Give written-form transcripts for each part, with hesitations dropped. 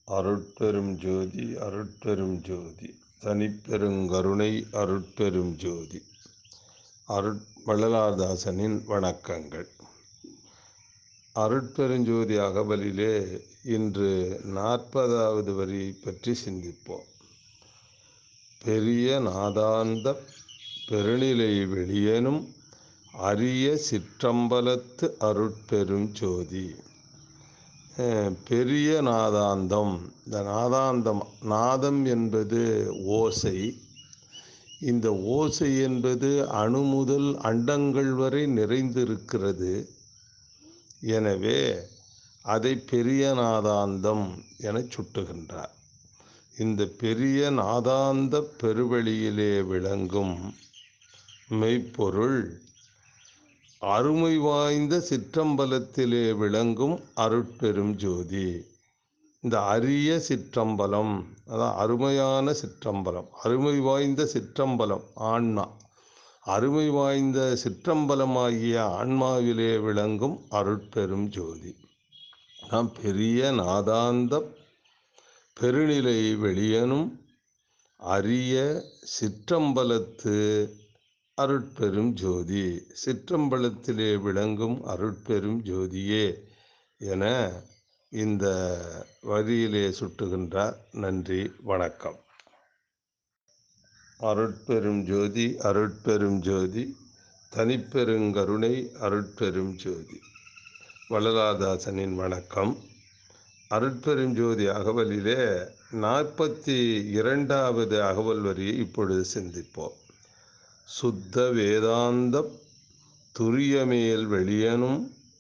அருட்பெரும் ஜோதி அருட்பெரும் ஜோதி தனிப்பெருங்கருணை அருட்பெரும் ஜோதி வள்ளலார்தாசனின் வணக்கங்கள். அருட்பெருஞ்சோதி அகவலிலே இன்று 40வது வரி பற்றி சிந்திப்போம். பெரிய நாதாந்த பெருநிலை வெளியனும் அரிய சிற்றம்பலத்து அருட்பெரும் ஜோதி. பெரிய நாதாந்தம். இந்த நாதம் என்பது ஓசை. இந்த ஓசை என்பது அணு முதல் அண்டங்கள் வரை நிறைந்திருக்கிறது. எனவே அதை பெரிய நாதாந்தம் என சுட்டுகின்றார். இந்த பெரிய நாதாந்த பெருவெளியிலே விளங்கும் மெய்ப்பொருள் அருமை வாய்ந்த சிற்றம்பலத்திலே விளங்கும் அருட்பெரும் ஜோதி. இந்த அரிய சிற்றம்பலம், அதான் அருமையான சிற்றம்பலம், அருமை வாய்ந்த சிற்றம்பலம் ஆன்மா, அருமை வாய்ந்த சிற்றம்பலமாகிய ஆன்மாவிலே விளங்கும் அருட்பெரும் ஜோதி. நாம் பெரிய நாதாந்த பெருநிலை வெளியனும் அரிய சிற்றம்பலத்து அருட்பெரும் ஜோதி. சிற்றம்பலத்திலே விளங்கும் அருட்பெரும் ஜோதியே என இந்த வரியிலே சுட்டுகின்றார். நன்றி, வணக்கம். அருட்பெரும் ஜோதி அருட்பெரும் ஜோதி தனிப்பெருங்கருணை அருட்பெரும் ஜோதி. வள்ளலார்தாசனின் வணக்கம். அருட்பெரும் ஜோதி அகவலிலே 42வது அகவல் வரியை இப்பொழுது சிந்திப்போம். சுத்த வேதாந்த துரியமேல் வெளியனும்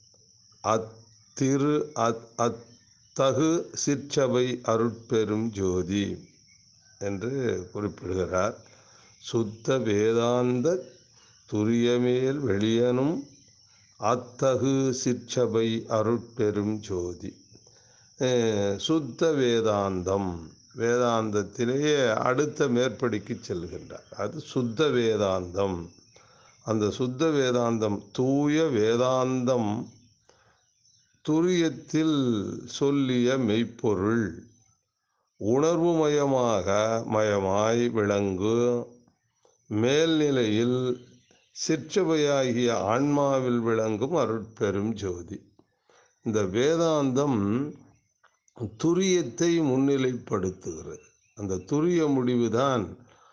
அத்தகு சிற்றபை அருட்பெரும் ஜோதி என்று குறிப்பிடுகிறார். சுத்த வேதாந்த துரியமேல் வெளியனும் அத்தகு சிற்றபை அருட்பெரும் ஜோதி. சுத்த வேதாந்தம், வேதாந்தத்திலேயே அடுத்த மேற்படிக்கு செல்கின்றார். அது சுத்த வேதாந்தம். அந்த சுத்த வேதாந்தம், தூய வேதாந்தம், துரியத்தில் சொல்லிய மெய்ப்பொருள் உணர்வு மயமாய் விளங்கு மேல்நிலையில் சிற்றபையாகிய ஆன்மாவில் விளங்கும் அருட்பெரும் ஜோதி. இந்த வேதாந்தம் துரியத்தை முன்னிலைப்படுத்துகிறது. அந்த துரிய முடிவுதான்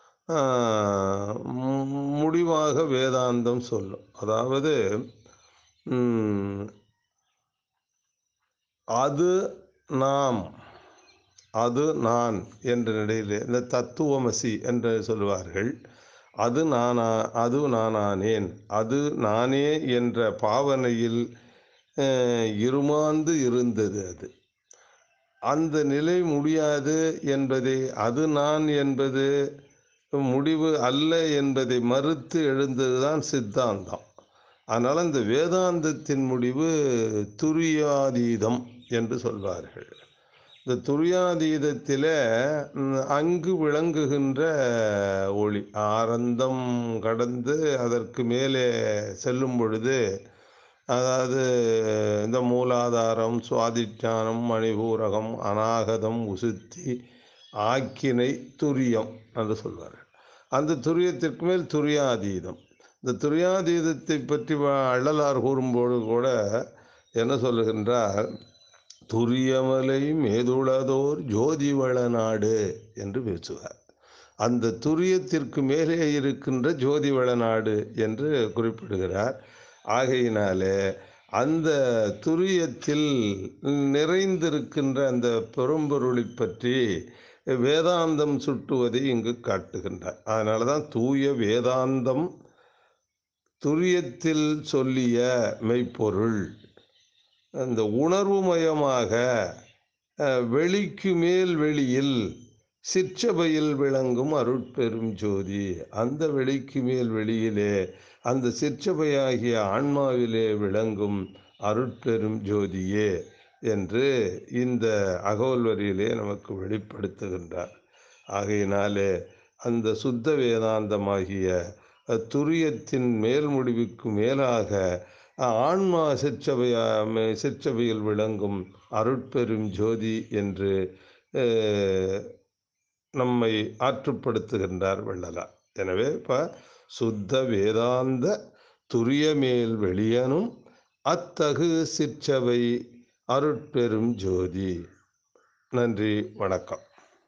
முடிவாக வேதாந்தம் சொல்லும். அதாவது அது நாம், அது நான் என்ற நிலையில் இந்த தத்துவமசி என்று சொல்வார்கள். அது நானானேன், அது நானே என்ற பாவனையில் இருமாந்து இருந்தது. அந்த நிலை முடியாது என்பதை, அது நான் என்பது முடிவு அல்ல என்பதை மறுத்து எழுந்ததுதான் சித்தாந்தம். அதனால் இந்த வேதாந்தத்தின் முடிவு துரியாதீதம் என்று சொல்வார்கள். இந்த துரியாதீதத்தில் அங்கு விளங்குகின்ற ஒளி ஆனந்தம் கடந்து அதற்கு மேலே செல்லும் பொழுது, அதாவது இந்த மூலாதாரம், சுவாதிஷ்டானம், மணிபூரகம், அநாகதம், உசுத்தி, ஆக்கினை, துரியம் என்று சொல்வார்கள். அந்த துரியத்திற்கு மேல் துரியாதீதம். இந்த துரியாதீதத்தை பற்றி வள்ளலார் கூறும்போது கூட என்ன சொல்லுகின்றார்? துரியமலை மேதுளதோர் ஜோதிவள நாடு என்று பேசுவார். அந்த துரியத்திற்கு மேலே இருக்கின்ற ஜோதிவள நாடு என்று குறிப்பிடுகிறார். ஆகையினாலே அந்த துரியத்தில் நிறைந்திருக்கின்ற அந்த பெரும்பொருளை பற்றி வேதாந்தம் சுட்டுவதை இங்கு காட்டுகின்றார். அதனால தான் தூய வேதாந்தம் துரியத்தில் சொல்லிய மெய்ப்பொருள் அந்த உணர்வுமயமாக வெளிக்கு மேல் வெளியில் சிற்றபையில் விளங்கும் அருட்பெரும் ஜோதி. அந்த வெளிக்கு மேல் வெளியிலே அந்த சிற்றபையாகிய ஆன்மாவிலே விளங்கும் அருட்பெரும் ஜோதியே என்று இந்த அகவல் வரியிலே நமக்கு வெளிப்படுத்துகின்றார். ஆகையினாலே அந்த சுத்த வேதாந்தமாகிய துரியத்தின் மேல் முடிவுக்கு மேலாக ஆன்மா சிற்றபையில் விளங்கும் அருட்பெரும் ஜோதி என்று நம்மை ஆற்றுப்படுத்துகின்றார் வள்ளலார். எனவே இப்போ சுத்த வேதாந்த துரியமேல் வெளியனும் அத்தகு சிற்றவை அருட்பெரும் ஜோதி. நன்றி, வணக்கம்.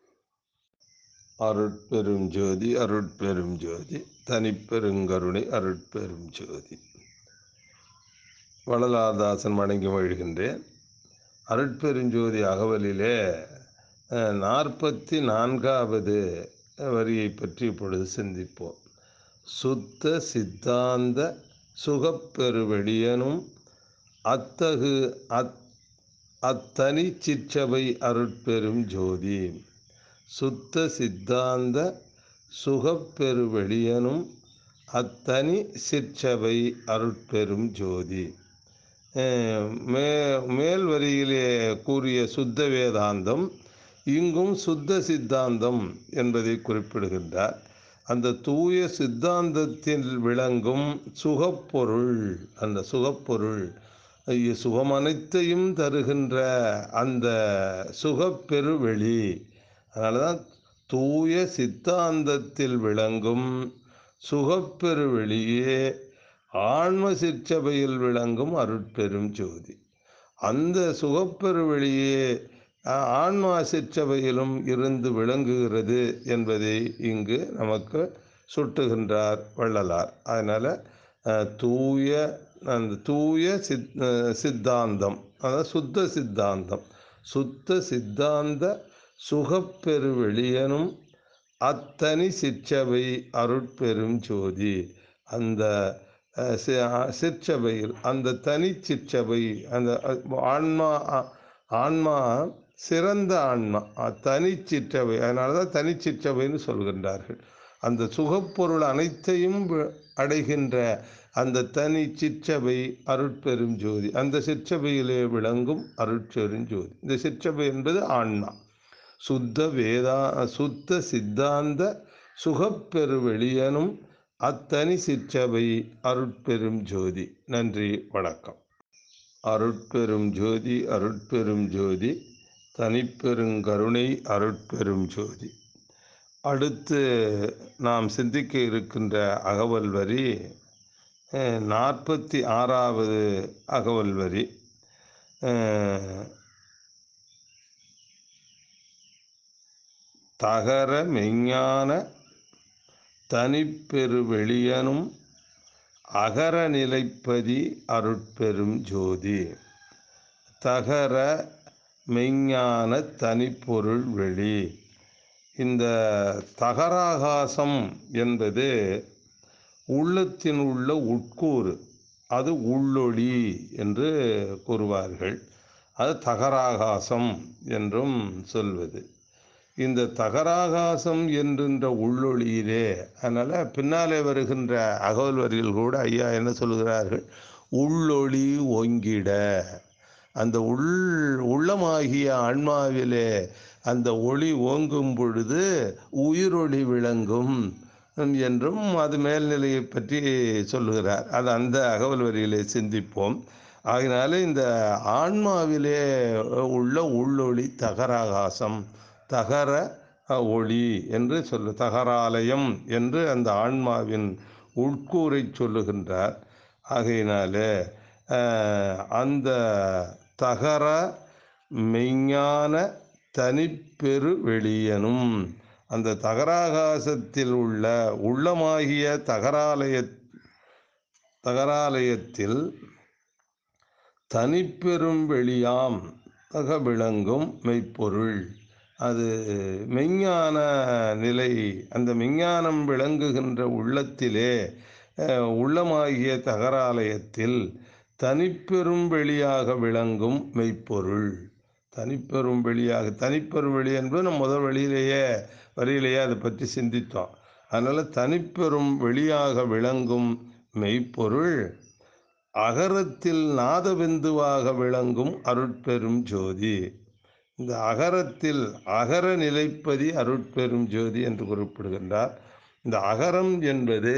அருட்பெரும் ஜோதி, அருட்பெரும் ஜோதி, தனிப்பெருங்கருணை அருட்பெரும் ஜோதி. வள்ளலார்தாசன் வணங்கி மொழிகின்றேன். அருட்பெருஞ்சோதி அகவலிலே 44வது வரியை பற்றி இப்பொழுது சிந்திப்போம். சுத்த சித்தாந்த சுகப்பெருவெளியனும் அத்தகு அத்தனி சிற்றவை அருட்பெரும் ஜோதி. சுத்த சித்தாந்த சுகப்பெருவெளியனும் அத்தனி சிற்றவை அருட்பெரும் ஜோதி. மேல் வரியிலே கூறிய சுத்த வேதாந்தம் இங்கும் சுத்த சித்தாந்தம் என்பதை குறிப்பிடுகின்றார். அந்த தூய சித்தாந்தத்தில் விளங்கும் சுகப்பொருள், அந்த சுகப்பொருள் சுகமனைத்தையும் தருகின்ற அந்த சுகப்பெருவெளி. அதனால தான் தூய சித்தாந்தத்தில் விளங்கும் சுகப்பெருவெளியே ஆன்ம சிற்றபையில் விளங்கும் அருட்பெரும் ஜோதி. அந்த சுகப்பெருவெளியே ஆன்மா சிற்றபையிலும் இருந்து விளங்குகிறது என்பதை இங்கு நமக்கு சுட்டுகின்றார் வள்ளலார். அதனால் அந்த தூய சித்தாந்தம், அதாவது சுத்த சித்தாந்தம், சுத்த சித்தாந்த சுகப்பெருவெளியனும் அத்தனி சிற்றவை அருட்பெரும் ஜோதி. அந்த சிற்றபையில், அந்த தனி சிற்றபை, அந்த ஆன்மா சிறந்த ஆன்மா, தனி சிற்றபை. அதனால தான் தனி சிற்றபைன்னு சொல்கின்றார்கள். அந்த சுகப்பொருள் அனைத்தையும் அடைகின்ற அந்த தனி சிற்றபை அருட்பெரும் ஜோதி. அந்த சிற்றபையிலே விளங்கும் அருட்பெரும் ஜோதி. இந்த சிற்றபை என்பது ஆன்மா. சுத்த சித்தாந்த சுகப்பெருவெளியனும் அத்தனி சிற்றபை அருட்பெரும் ஜோதி. நன்றி, வணக்கம். அருட்பெரும் ஜோதி, அருட்பெரும் ஜோதி, தனிப்பெருங்கருணை அருட்பெரும் ஜோதி. அடுத்து நாம் சிந்திக்க இருக்கின்ற அகவல் வரி 46வது அகவல் வரி. தகர மெஞ்ஞான தனிப்பெருவெளியனும் அகர நிலைப்பதி அருட்பெரும் ஜோதி. தகர மெஞ்ஞான தனிப்பொருள் வெளி. இந்த தகராகாசம் என்பது உள்ளத்தின் உள்ள உட்கூறு, அது உள்ளொளி என்று கூறுவார்கள். அது தகராகாசம் என்றும் சொல்வது. இந்த தகராகாசம் என்கின்ற உள்ளொளியிலே, அதனால் பின்னாலே வருகின்ற அகவல் வரிகள் கூட ஐயா என்ன சொல்கிறார்கள்? உள்ளொளி ஓங்கிட. அந்த உள்ளமாகிய ஆன்மாவிலே அந்த ஒளி ஓங்கும் பொழுது உயிரொளி விளங்கும் என்றும் அது மேல்நிலையை பற்றி சொல்லுகிறார். அது அந்த அகவல் வரியிலே சிந்திப்போம். ஆகினாலே இந்த ஆன்மாவிலே உள்ள உள்ளொளி தகராகாசம், தகர ஒளி என்று தகராலயம் என்று அந்த ஆன்மாவின் உட்கூரை சொல்லுகின்றார். ஆகையினாலே அந்த தகர மெய்ஞான தனிப்பெரு வெளியனும், அந்த தகராகாசத்தில் உள்ள உள்ளமாகிய தகராலயத்தில் தனிப்பெரும் வெளியாம் விளங்கும் மெய்ப்பொருள். அது மெய்ஞான நிலை. அந்த மெய்ஞானம் விளங்குகின்ற உள்ளத்திலே, உள்ளமாகிய தகராலயத்தில் தனிப்பெரும் வெளியாக விளங்கும் மெய்ப்பொருள். தனிப்பெரும் வெளியாக, தனிப்பெரும் வெளி என்பது நம்ம முதல் வரியிலேயே அதை பற்றி சிந்தித்தோம். அதனால் தனிப்பெரும் வெளியாக விளங்கும் மெய்ப்பொருள் அகரத்தில் நாதபிந்துவாக விளங்கும் அருட்பெரும் ஜோதி. இந்த அகரத்தில் அகர நிலைப்பதி அருட்பெரும் ஜோதி என்று குறிப்பிடுகின்றார். இந்த அகரம் என்பது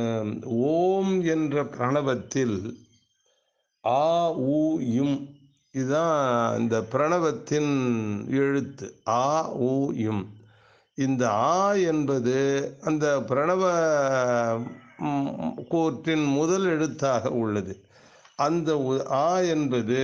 ஓம் என்ற பிரணவத்தில் ஆ உ இம் இதுதான் இந்த பிரணவத்தின் எழுத்து ஆ உ இம். இந்த ஆ என்பது அந்த பிரணவ கூற்றின் முதல் எழுத்தாக உள்ளது. அந்த ஆ என்பது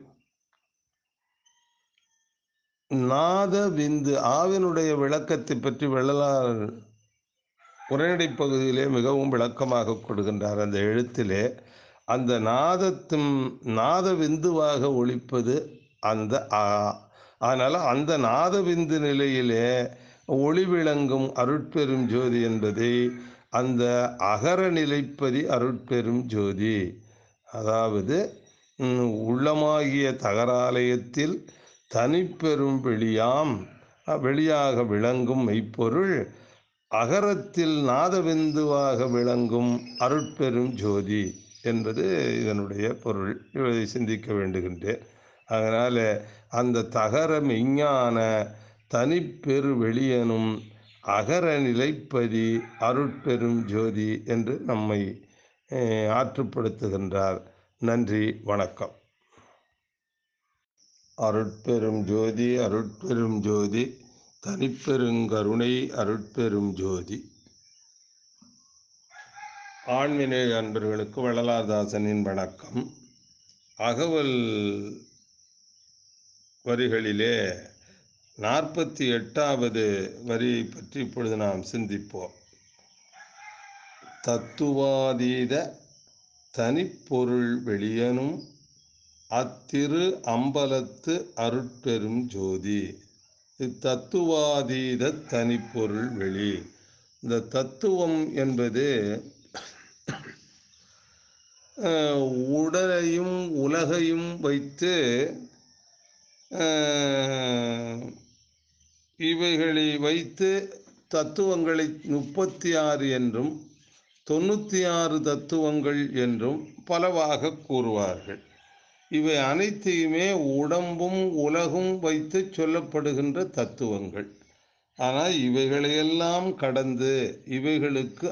நாத விந்து. ஆவினுடைய விளக்கத்தை பற்றி வள்ளலார் உரைநடை பகுதியிலே மிகவும் விளக்கமாக கொடுக்கின்றார். அந்த எழுத்திலே அந்த நாத விந்துவாக ஒலிப்பது அந்த ஆ. அதனால் அந்த நாத விந்து நிலையிலே ஒளி விளங்கும் அருட்பெரும் ஜோதி என்பதை அந்த அகர நிலைப்பதி அருட்பெரும் ஜோதி. அதாவது உள்ளமாகிய தகராலயத்தில் தனிப்பெரும் வெளியாக விளங்கும் மெய்ப்பொருள் அகரத்தில் நாதவிந்துவாக விளங்கும் அருட்பெரும் ஜோதி என்பது இதனுடைய பொருள். இதை சிந்திக்க வேண்டுகின்றேன். அதனால் அந்த தகர மெய்ஞான தனிப்பெரு வெளியனும் அகர நிலைப்பதி அருட்பெரும் ஜோதி என்று நம்மை ஆற்றுப்படுத்துகின்றார். நன்றி, வணக்கம். அருட்பெரும் ஜோதி அருட்பெரும் ஜோதி தனிப்பெருங்கருணை அருட்பெரும் ஜோதி. ஆன்மீக அன்பர்களுக்கு வள்ளலார்தாசனின் வணக்கம். அகவல் வரிகளிலே 48வது வரியை பற்றி இப்பொழுது நாம் சிந்திப்போம். தத்துவாதீத தனிப்பொருள் வெளியனும் அத்திரு அம்பலத்து அருட்பெரும் ஜோதி. தத்துவாதீத தனிப்பொருள் வெளி. இந்த தத்துவம் என்பது உடலையும் உலகையும் வைத்து இவைகளை வைத்து தத்துவங்களை 36 என்றும் 96 தத்துவங்கள் என்றும் பலவாக கூறுவார்கள். இவை அனைத்தையுமே உடம்பும் உலகும் வைத்து சொல்லப்படுகின்ற தத்துவங்கள். ஆனால் இவைகளையெல்லாம் கடந்து இவைகளுக்கு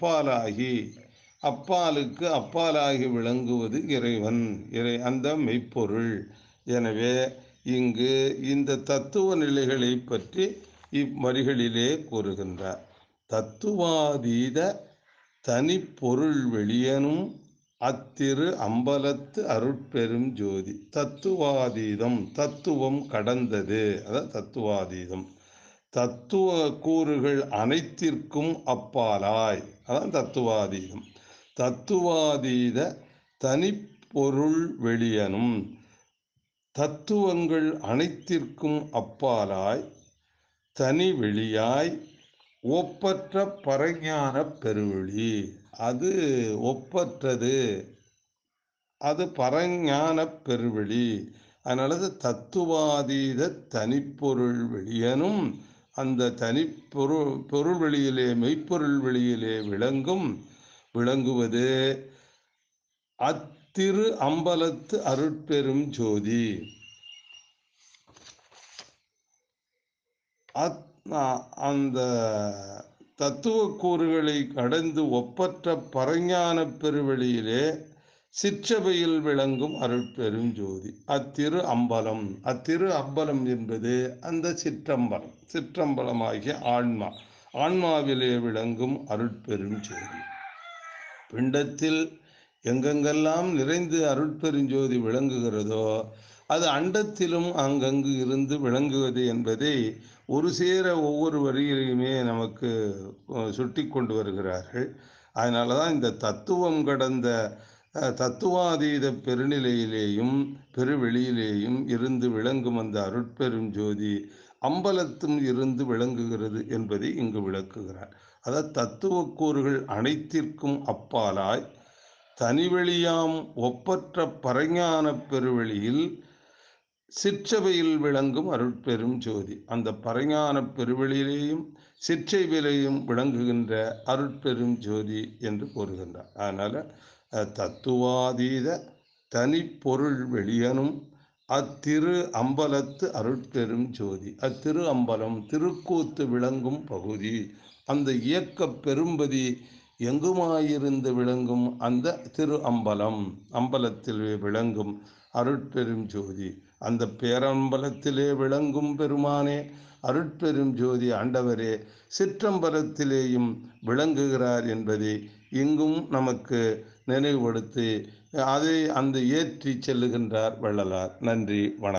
அப்பாலாகி விளங்குவது இறைவன், அந்த மெய்ப்பொருள். எனவே இங்கு இந்த தத்துவ நிலைகளை பற்றி இவ்வரிகளிலே கூறுகின்றார். தத்துவாதீத தனிப்பொருள் வெளியனும் அத்திரு அம்பலத்து அருட்பெரும் ஜோதி. தத்துவாதீதம், தத்துவம் கடந்தது, அதான் தத்துவாதீதம். தத்துவ கூறுகள் அனைத்திற்கும் அப்பாலாய், அதான் தத்துவாதீதம். தத்துவாதீத தனிப்பொருள் வெளியனும், தத்துவங்கள் அனைத்திற்கும் அப்பாலாய் தனி வெளியாய் ஒப்பற்ற பரஞான பெருவெளி. அது ஒப்பற்றது, அது பரஞான பெருவெளி. அதனால தத்துவாதீத தனிப்பொருள் வெளியனும், அந்த பொருள் வெளியிலே மெய்ப்பொருள் வெளியிலே விளங்குவது அத்திரு அம்பலத்து அருட்பெரும் ஜோதி. அந்த தத்துவ கூறுகளை கடந்து ஒப்பற்ற பரஞான பெருவெளியிலே சிற்றபையில் விளங்கும் அருட்பெரும் ஜோதி. அத்திரு அம்பலம் என்பது அந்த சிற்றம்பலமாகிய ஆன்மாவிலே விளங்கும் அருட்பெரும் ஜோதி. பிண்டத்தில் எங்கெங்கெல்லாம் நிறைந்து அருட்பெருஞ்சோதி விளங்குகிறதோ அது அண்டத்திலும் அங்கங்கு இருந்து விளங்குவது என்பதை ஒரு சேர ஒவ்வொரு வரியிலையுமே நமக்கு சுட்டி கொண்டு வருகிறார்கள். அதனால தான் இந்த தத்துவம் கடந்த தத்துவாதீத பெருநிலையிலேயும் பெருவெளியிலேயும் இருந்து விளங்கும் அந்த அருட்பெரும் ஜோதி அம்பலத்தும் இருந்து விளங்குகிறது என்பதை இங்கு விளக்குகிறார். அதாவது தத்துவ கூறுகள் அனைத்திற்கும் அப்பாலாய் தனிவெளியாம் ஒப்பற்ற பரஞான பெருவெளியில் சிற்றவையில் விளங்கும் அருட்பெரும் ஜோதி. அந்த பரஞான பெருவெளியிலேயும் சிற்றவையிலேயும் விளங்குகின்ற அருட்பெரும் ஜோதி என்று கூறுகின்றார். அதனால் தத்துவாதீத தனிப்பொருள் வெளியனும் அத்திரு அம்பலத்து அருட்பெரும் ஜோதி. அத்திரு அம்பலம் திருக்கூத்து விளங்கும் பகுதி, அந்த இயக்க பெரும்பதி எங்குமாயிருந்து விளங்கும் அந்த திரு அம்பலத்தில் விளங்கும் அருட்பெரும் ஜோதி. அந்த பேரம்பலத்திலே விளங்கும் பெருமானே, அருட்பெரும் ஜோதி ஆண்டவரே, சிற்றம்பலத்திலேயும் விளங்குகிறார் என்பதை இங்கும் நமக்கு நினைவுபடுத்தி அதை அந்த ஏற்றி செல்லுகின்றார் வள்ளலார். நன்றி, வணக்கம்.